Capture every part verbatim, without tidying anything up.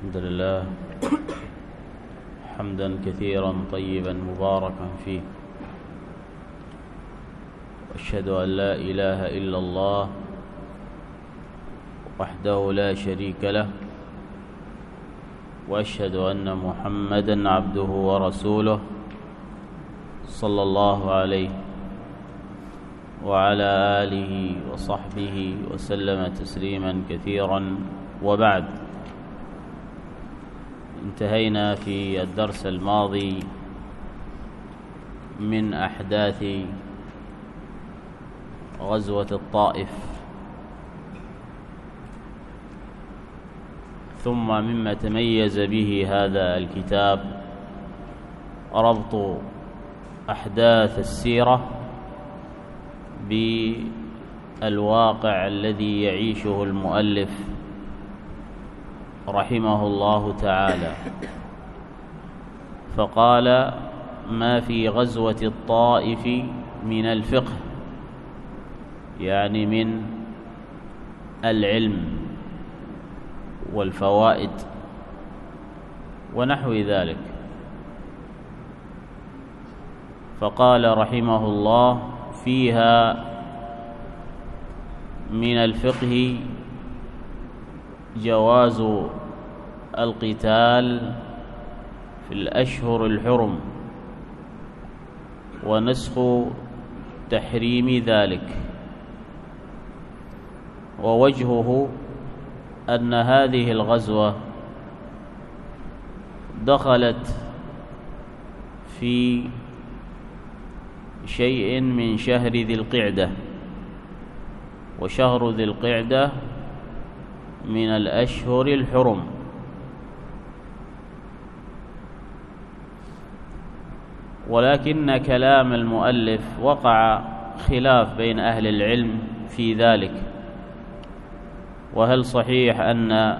الحمد لله حمدا كثيرا طيبا مباركا فيه، وأشهد أن لا إله إلا الله وحده لا شريك له، وأشهد أن محمدا عبده ورسوله صلى الله عليه وعلى آله وصحبه وسلم تسليما كثيرا. وبعد، انتهينا في الدرس الماضي من أحداث غزوة الطائف، ثم مما تميز به هذا الكتاب ربط أحداث السيرة بالواقع الذي يعيشه المؤلف رحمه الله تعالى، فقال: ما في غزوة الطائف من الفقه، يعني من العلم والفوائد ونحو ذلك. فقال رحمه الله: فيها من الفقه جواز القتال في الأشهر الحرم ونسخ تحريم ذلك، ووجهه أن هذه الغزوة دخلت في شيء من شهر ذي القعدة، وشهر ذي القعدة من الأشهر الحرم، ولكن كلام المؤلف وقع خلاف بين أهل العلم في ذلك، وهل صحيح أن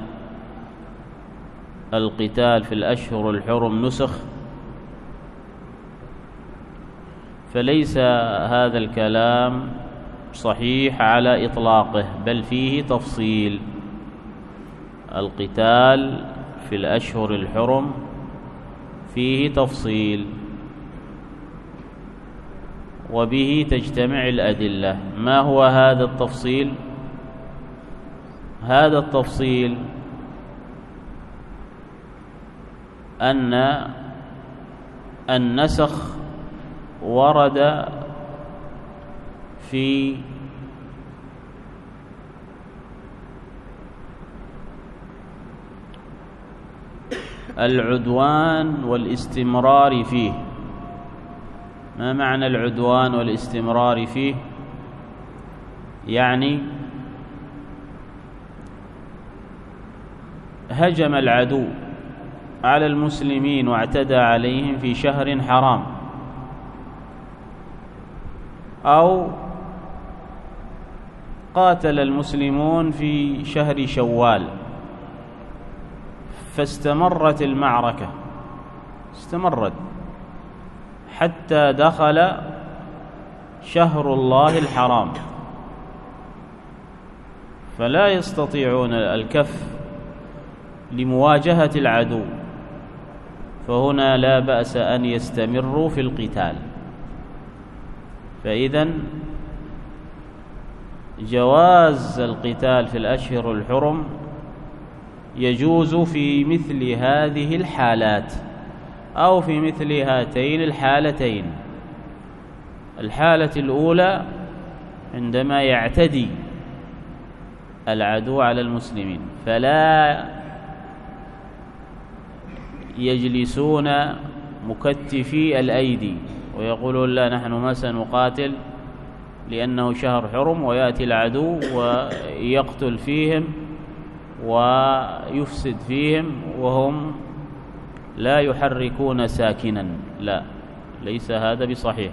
القتال في الأشهر الحرم نسخ؟ فليس هذا الكلام صحيح على إطلاقه، بل فيه تفصيل. القتال في الأشهر الحرم فيه تفصيل، وبه تجتمع الأدلة. ما هو هذا التفصيل؟ هذا التفصيل أن النسخ ورد في العدوان والاستمرار فيه. ما معنى العدوان والاستمرار فيه؟ يعني هجم العدو على المسلمين واعتدى عليهم في شهر حرام، أو قاتل المسلمون في شهر شوال، فاستمرت المعركة استمرت حتى دخل شهر الله الحرام، فلا يستطيعون الكف لمواجهة العدو، فهنا لا بأس أن يستمروا في القتال. فإذن جواز القتال في الأشهر الحرم يجوز في مثل هذه الحالات، أو في مثل هاتين الحالتين. الحالة الأولى عندما يعتدي العدو على المسلمين، فلا يجلسون مكتفي الأيدي ويقولون: لا، نحن ما سنقاتل لأنه شهر حرم، ويأتي العدو ويقتل فيهم ويفسد فيهم وهم لا يحركون ساكنا. لا، ليس هذا بصحيح.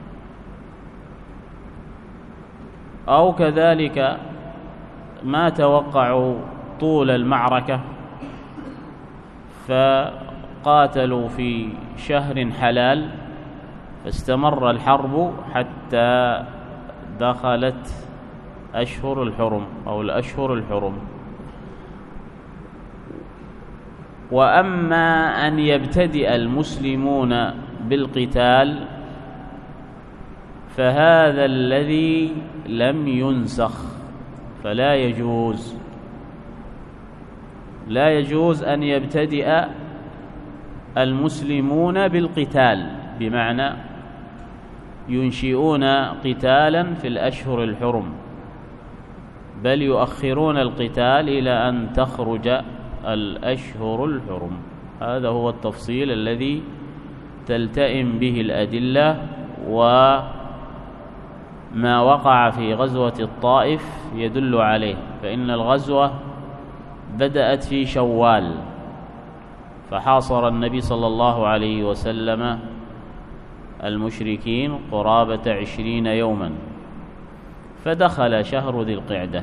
أو كذلك ما توقعوا طول المعركة فقاتلوا في شهر حلال، فاستمر الحرب حتى دخلت أشهر الحرم أو الأشهر الحرم. وأما أن يبتدئ المسلمون بالقتال فهذا الذي لم ينسخ، فلا يجوز لا يجوز أن يبتدئ المسلمون بالقتال، بمعنى ينشئون قتالا في الأشهر الحرم، بل يؤخرون القتال إلى أن تخرج الأشهر الحرم. هذا هو التفصيل الذي تلتئم به الأدلة، وما وقع في غزوة الطائف يدل عليه، فإن الغزوة بدأت في شوال، فحاصر النبي صلى الله عليه وسلم المشركين قرابة عشرين يوما، فدخل شهر ذي القعدة،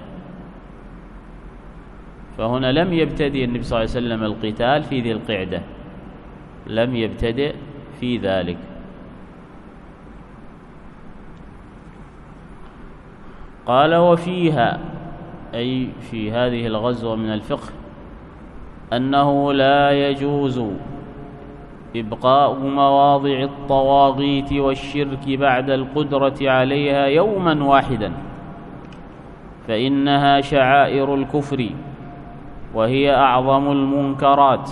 فهنا لم يبتدئ النبي صلى الله عليه وسلم القتال في ذي القعدة، لم يبتدئ في ذلك. قال: وفيها، أي في هذه الغزوة، من الفقه أنه لا يجوز إبقاء مواضع الطواغيت والشرك بعد القدرة عليها يوما واحدا، فإنها شعائر الكفر وهي أعظم المنكرات.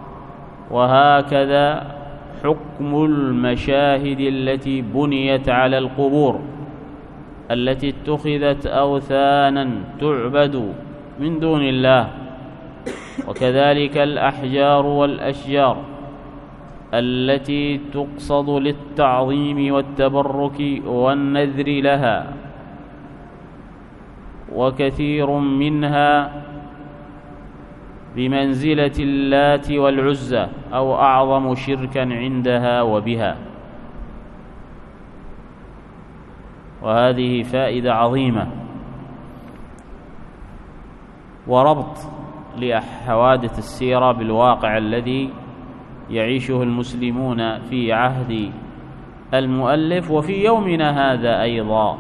وهكذا حكم المشاهد التي بنيت على القبور التي اتخذت أوثانا تعبد من دون الله، وكذلك الأحجار والأشجار التي تقصد للتعظيم والتبرك والنذر لها، وكثير منها بمنزلة اللات والعزى أو أعظم شركا عندها وبها. وهذه فائدة عظيمة وربط لحوادث السيرة بالواقع الذي يعيشه المسلمون في عهد المؤلف وفي يومنا هذا أيضا.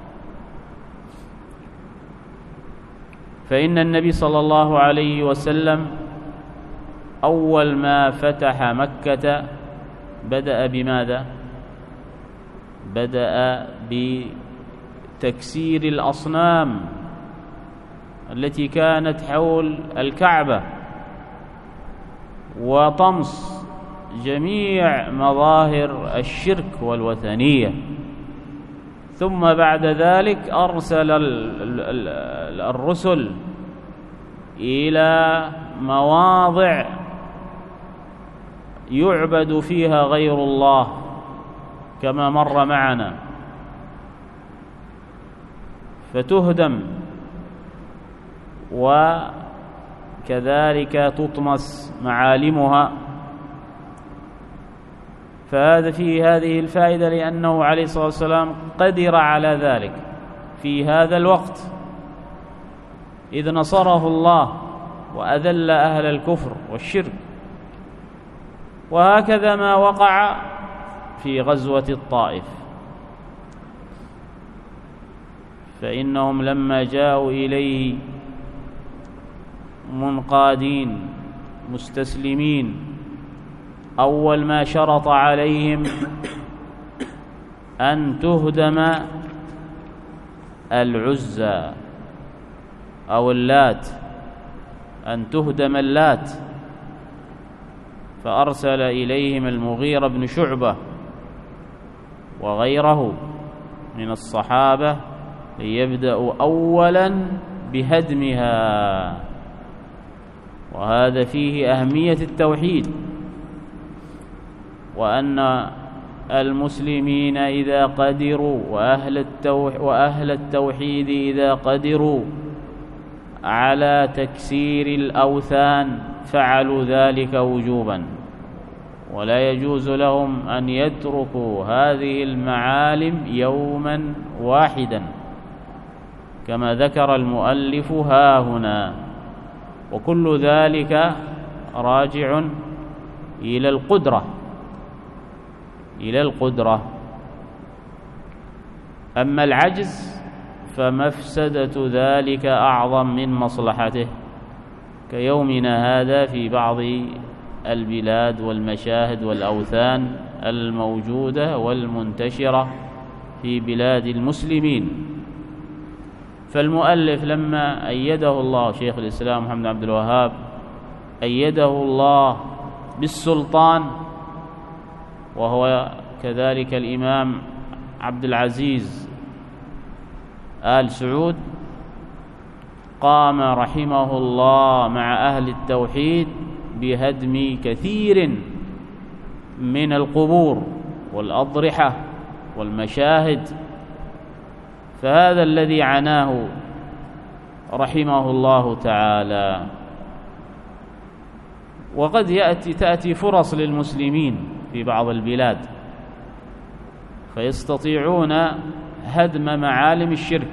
فإن النبي صلى الله عليه وسلم أول ما فتح مكة بدأ بماذا؟ بدأ بتكسير الأصنام التي كانت حول الكعبة وطمس جميع مظاهر الشرك والوثنية، ثم بعد ذلك أرسل الرسل إلى مواضع يعبد فيها غير الله كما مر معنا، فتهدم وكذلك تطمس معالمها. فهذا فيه هذه الفائدة، لأنه عليه الصلاة والسلام قدر على ذلك في هذا الوقت إذ نصره الله وأذل أهل الكفر والشرك. وهكذا ما وقع في غزوة الطائف، فإنهم لما جاءوا إليه منقادين مستسلمين، أول ما شرط عليهم أن تهدم العزى أو اللات، أن تهدم اللات، فأرسل إليهم المغيرة بن شعبة وغيره من الصحابة ليبدأوا أولا بهدمها. وهذا فيه أهمية التوحيد، وأن المسلمين إذا قدروا وأهل التوح وأهل التوحيد إذا قدروا على تكسير الأوثان فعلوا ذلك وجوبا، ولا يجوز لهم أن يتركوا هذه المعالم يوما واحدا كما ذكر المؤلف ها هنا. وكل ذلك راجع إلى القدرة إلى القدرة أما العجز فمفسدة ذلك أعظم من مصلحته، كيومنا هذا في بعض البلاد والمشاهد والأوثان الموجودة والمنتشرة في بلاد المسلمين. فالمؤلف لما أيده الله، شيخ الإسلام محمد عبد الوهاب أيده الله بالسلطان، وهو كذلك الإمام عبد العزيز آل سعود، قام رحمه الله مع أهل التوحيد بهدم كثير من القبور والأضرحة والمشاهد. فهذا الذي عناه رحمه الله تعالى. وقد يأتي تأتي فرص للمسلمين في بعض البلاد فيستطيعون هدم معالم الشرك.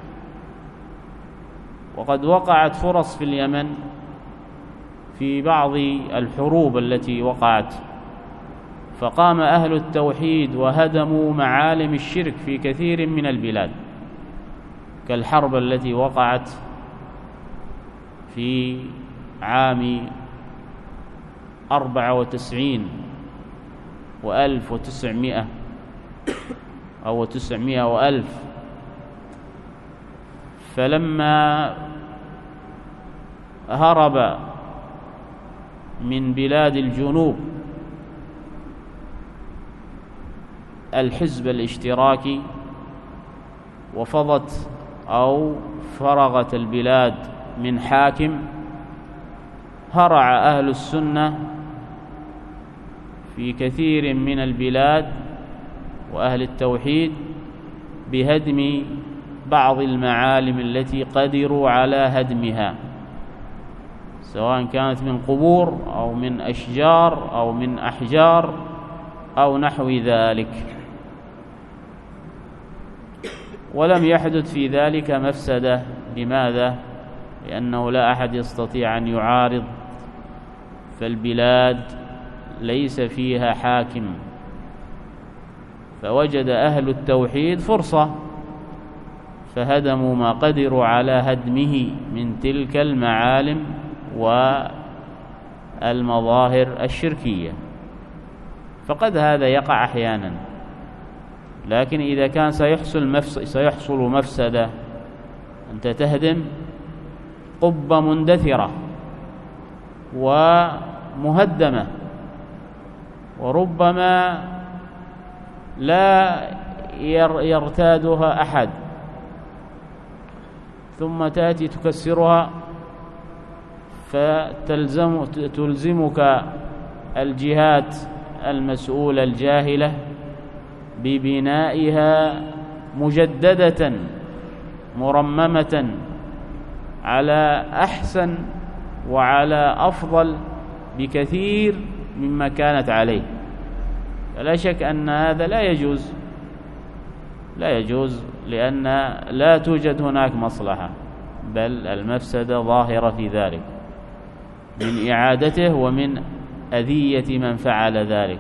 وقد وقعت فرص في اليمن في بعض الحروب التي وقعت، فقام أهل التوحيد وهدموا معالم الشرك في كثير من البلاد، كالحرب التي وقعت في عام أربعة وتسعين وألف وتسعمائة أو تسعمائة وألف. فلما هرب من بلاد الجنوب الحزب الاشتراكي وفضت أو فرغت البلاد من حاكم، هرع أهل السنة في كثير من البلاد وأهل التوحيد بهدم بعض المعالم التي قدروا على هدمها، سواء كانت من قبور أو من أشجار أو من أحجار أو نحو ذلك. ولم يحدث في ذلك مفسدة. لماذا؟ لأنه لا أحد يستطيع أن يعارض، فالبلاد ليس فيها حاكم. فوجد أهل التوحيد فرصة فهدموا ما قدروا على هدمه من تلك المعالم والمظاهر الشركية. فقد هذا يقع أحيانا، لكن إذا كان سيحصل مفسد سيحصل مفسدة، أنت تهدم قبة مندثرة ومهدمة وربما لا يرتادها أحد، ثم تأتي تكسرها فتلزم تلزمك الجهات المسؤولة الجاهلة ببنائها مجددة مرممة على أحسن وعلى أفضل بكثير مما كانت عليه. فلا شك أن هذا لا يجوز لا يجوز لأن لا توجد هناك مصلحة، بل المفسدة ظاهرة في ذلك من إعادته ومن أذية من فعل ذلك.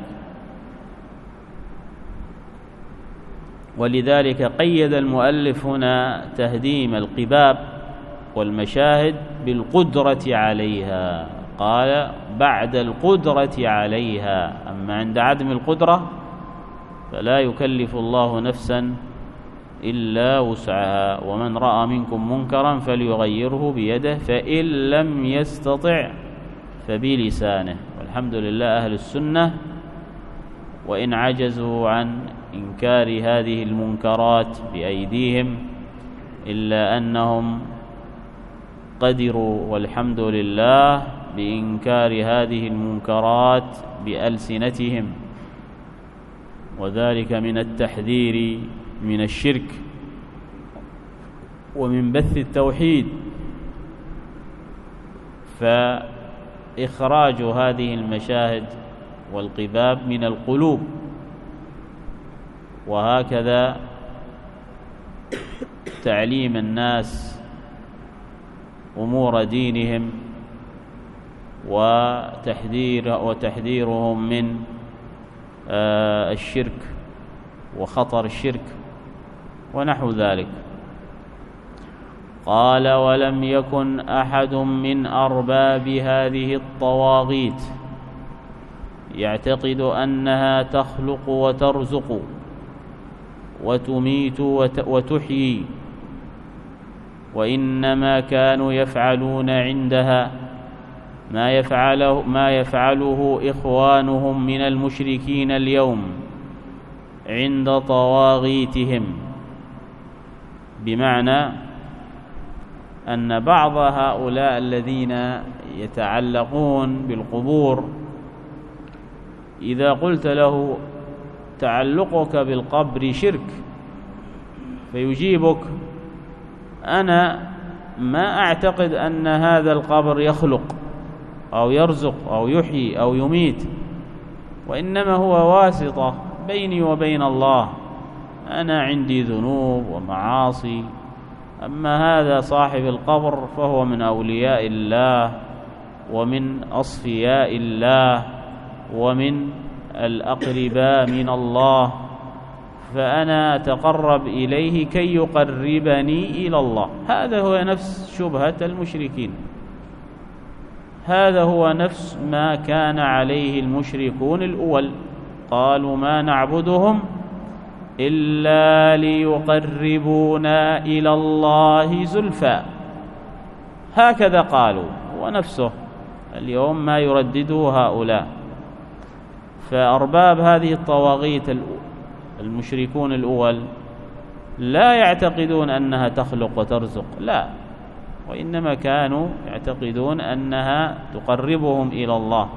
ولذلك قيد المؤلف هنا تهديم القباب والمشاهد بالقدرة عليها، قال بعد القدرة عليها. أما عند عدم القدرة فلا يكلف الله نفسا إلا وسعها، ومن رأى منكم منكرا فليغيره بيده فإن لم يستطع فبلسانه. والحمد لله أهل السنة وإن عجزوا عن إنكار هذه المنكرات بأيديهم إلا أنهم قدروا والحمد لله بإنكار هذه المنكرات بألسنتهم، وذلك من التحذير من الشرك ومن بث التوحيد. فإخراج هذه المشاهد والقباب من القلوب، وهكذا تعليم الناس أمور دينهم وتحذير وتحذيرهم من آه الشرك وخطر الشرك ونحو ذلك. قال: ولم يكن أحد من أرباب هذه الطواغيت يعتقد أنها تخلق وترزق وتميت وتحيي، وإنما كانوا يفعلون عندها ما يفعله, ما يفعله إخوانهم من المشركين اليوم عند طواغيتهم، بمعنى أن بعض هؤلاء الذين يتعلقون بالقبور إذا قلت له: تعلقك بالقبر شرك، فيجيبك: أنا ما أعتقد أن هذا القبر يخلق أو يرزق أو يحيي أو يميت، وإنما هو واسطة بيني وبين الله، أنا عندي ذنوب ومعاصي، أما هذا صاحب القبر فهو من أولياء الله ومن أصفياء الله ومن الأقرباء من الله، فأنا أتقرب إليه كي يقربني إلى الله. هذا هو نفس شبهة المشركين، هذا هو نفس ما كان عليه المشركون الأول. قالوا: ما نعبدهم إلا ليقربونا إلى الله زلفى، هكذا قالوا، ونفسه اليوم ما يردده هؤلاء. فأرباب هذه الطواغيت المشركون الأول لا يعتقدون أنها تخلق وترزق، لا، وإنما كانوا يعتقدون أنها تقربهم إلى الله.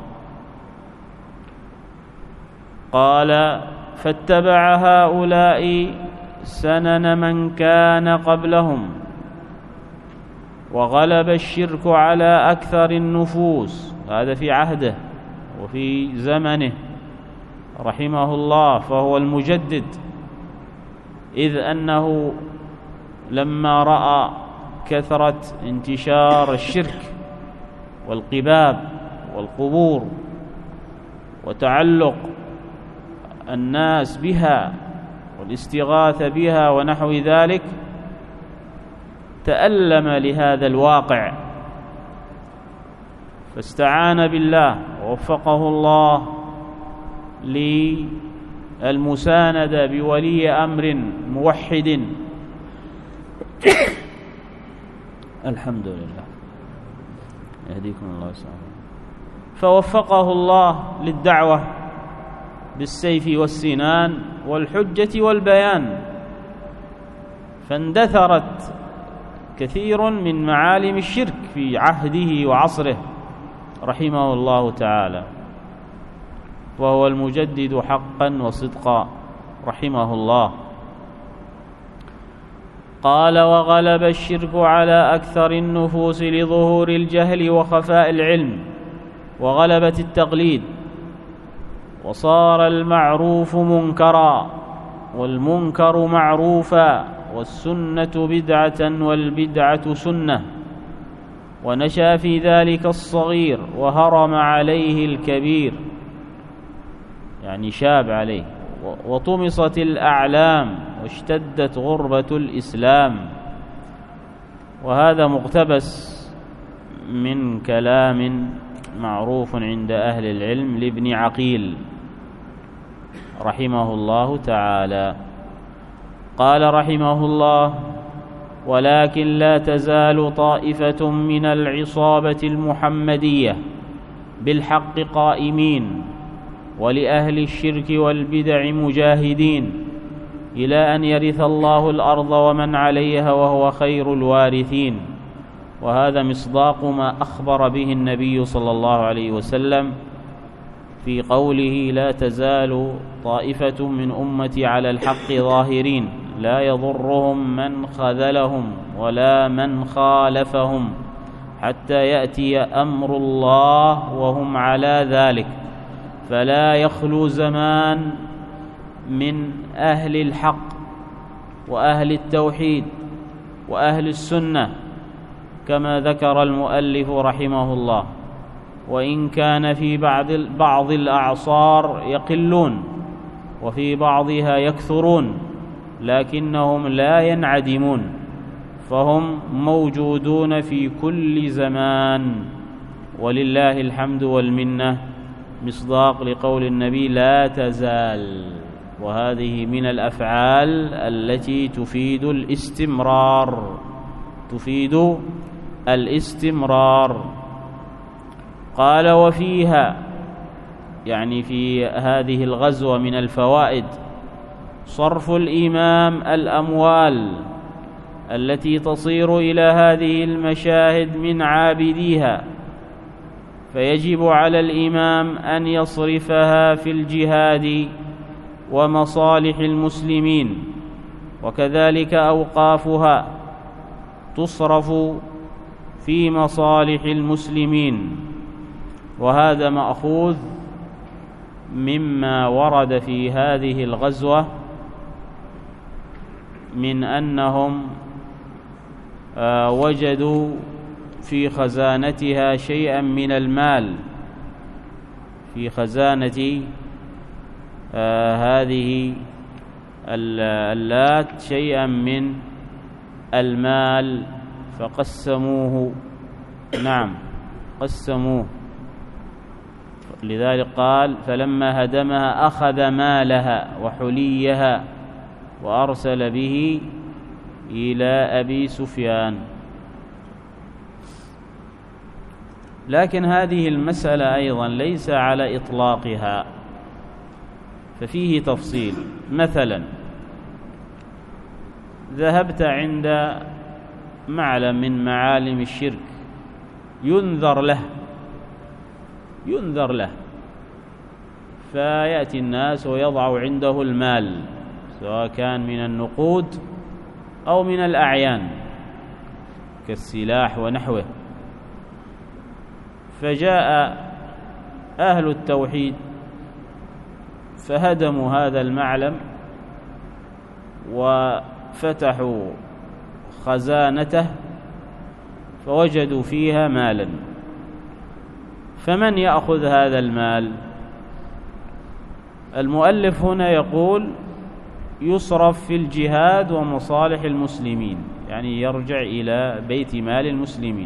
قال: فاتبع هؤلاء سنن من كان قبلهم، وغلب الشرك على أكثر النفوس. هذا في عهده وفي زمنه رحمه الله، فهو المجدد، إذ أنه لما رأى كثرة انتشار الشرك والقباب والقبور وتعلق الناس بها والاستغاثة بها ونحو ذلك، تألم لهذا الواقع، فاستعان بالله ووفقه الله للمساندة بولي أمر موحد. الحمد لله، يهديكم الله سبحانه. فوفقه الله للدعوة بالسيف والسنان والحجة والبيان، فاندثرت كثير من معالم الشرك في عهده وعصره رحمه الله تعالى، وهو المجدد حقا وصدقا رحمه الله. قال: وغلب الشرك على أكثر النفوس لظهور الجهل وخفاء العلم وغلبة التقليد، وصار المعروف منكرا والمنكر معروفا، والسنة بدعة والبدعة سنة، ونشأ في ذلك الصغير وهرم عليه الكبير، يعني شاب عليه، وطمست الأعلام واشتدت غربة الإسلام. وهذا مقتبس من كلام معروف عند أهل العلم لابن عقيل رحمه الله تعالى. قال رحمه الله: ولكن لا تزال طائفة من العصابة المحمدية بالحق قائمين، ولأهل الشرك والبدع مجاهدين، إلى أن يرث الله الأرض ومن عليها وهو خير الوارثين. وهذا مصداق ما أخبر به النبي صلى الله عليه وسلم في قوله: لا تزال طائفة من أمتي على الحق ظاهرين، لا يضرهم من خذلهم ولا من خالفهم، حتى يأتي أمر الله وهم على ذلك. فلا يخلو زمان من أهل الحق وأهل التوحيد وأهل السنة، كما ذكر المؤلف رحمه الله، وإن كان في بعض بعض الأعصار يقلون وفي بعضها يكثرون، لكنهم لا ينعدمون. فهم موجودون في كل زمان، ولله الحمد والمنة، مصداق لقول النبي لا تزال، وهذه من الأفعال التي تفيد الاستمرار تفيد الاستمرار. قال وفيها، يعني في هذه الغزوة، من الفوائد صرف الإمام الأموال التي تصير إلى هذه المشاهد من عابديها، فيجب على الإمام أن يصرفها في الجهاد ومصالح المسلمين، وكذلك أوقافها تصرف في مصالح المسلمين. وهذا مأخوذ مما ورد في هذه الغزوة من أنهم وجدوا في خزانتها شيئا من المال، في خزانة هذه اللات شيئا من المال، فقسموه. نعم، قسموه. لذلك قال فلما هدمها أخذ مالها وحليها وأرسل به إلى أبي سفيان. لكن هذه المسألة أيضا ليس على إطلاقها، ففيه تفصيل. مثلا ذهبت عند معلم من معالم الشرك ينذر له ينذر له فيأتي الناس ويضع عنده المال، سواء كان من النقود أو من الأعيان كالسلاح ونحوه. فجاء أهل التوحيد فهدموا هذا المعلم وفتحوا خزانته فوجدوا فيها مالا، فمن يأخذ هذا المال؟ المؤلف هنا يقول يصرف في الجهاد ومصالح المسلمين، يعني يرجع إلى بيت مال المسلمين.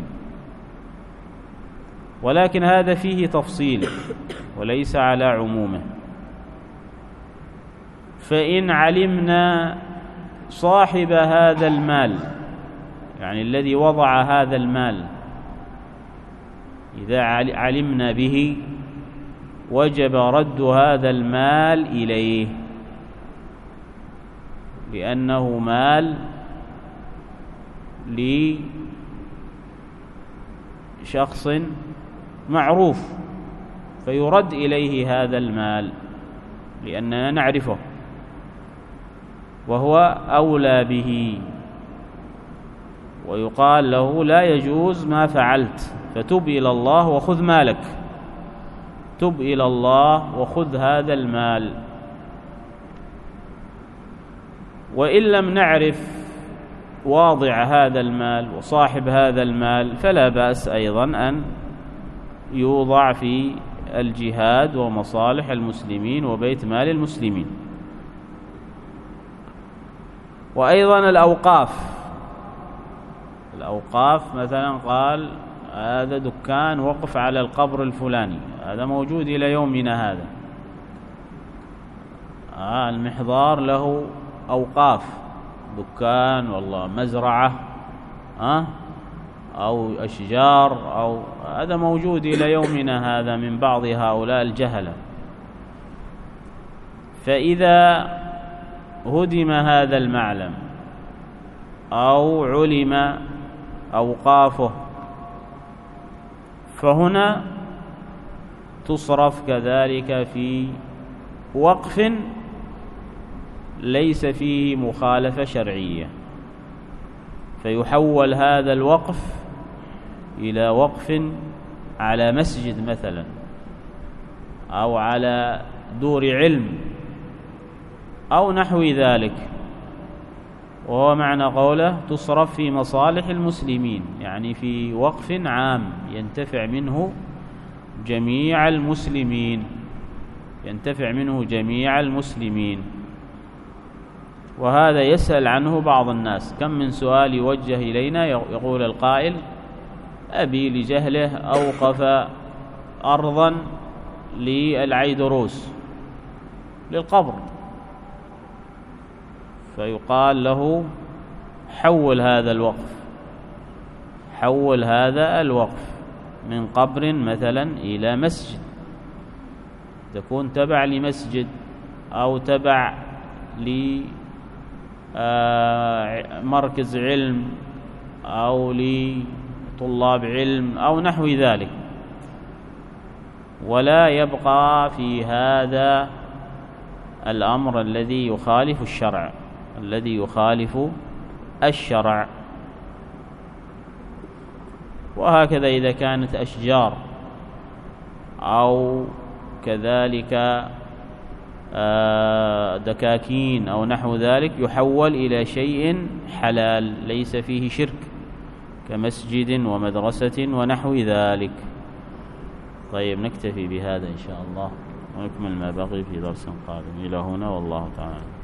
ولكن هذا فيه تفصيل وليس على عمومه. فإن علمنا صاحب هذا المال، يعني الذي وضع هذا المال، إذا علمنا به وجب رد هذا المال إليه، لأنه مال لشخص معروف، فيرد إليه هذا المال لأننا نعرفه وهو أولى به، ويقال له لا يجوز ما فعلت، فتب إلى الله وخذ مالك، تب إلى الله وخذ هذا المال. وإن لم نعرف واضع هذا المال وصاحب هذا المال فلا بأس أيضا أن يوضع في الجهاد ومصالح المسلمين وبيت مال المسلمين. وأيضا الأوقاف الأوقاف مثلا قال هذا دكان وقف على القبر الفلاني، هذا موجود إلى يومنا هذا. آه المحضار له أوقاف، دكان والله مزرعة آه أو أشجار، أو هذا موجود إلى يومنا هذا من بعض هؤلاء الجهلة. فإذا هدم هذا المعلم أو علم أوقافه فهنا تصرف كذلك في وقف ليس فيه مخالفة شرعية، فيحول هذا الوقف إلى وقف على مسجد مثلا أو على دور علم أو نحو ذلك، وهو معنى قوله تصرف في مصالح المسلمين، يعني في وقف عام ينتفع منه جميع المسلمين ينتفع منه جميع المسلمين. وهذا يسأل عنه بعض الناس. كم من سؤال يوجه إلينا يقول القائل: أبي لجهله أوقف أرضا للعيدروس للقبر، فيقال له: حول هذا الوقف حول هذا الوقف من قبر مثلا إلى مسجد، تكون تبع لمسجد أو تبع لمركز علم أو لطلاب علم أو نحو ذلك، ولا يبقى في هذا الأمر الذي يخالف الشرع الذي يخالف الشرع. وهكذا إذا كانت أشجار أو كذلك دكاكين أو نحو ذلك، يحول إلى شيء حلال ليس فيه شرك كمسجد ومدرسة ونحو ذلك. طيب، نكتفي بهذا إن شاء الله ونكمل ما بقي في درس قادم. إلى هنا والله تعالى.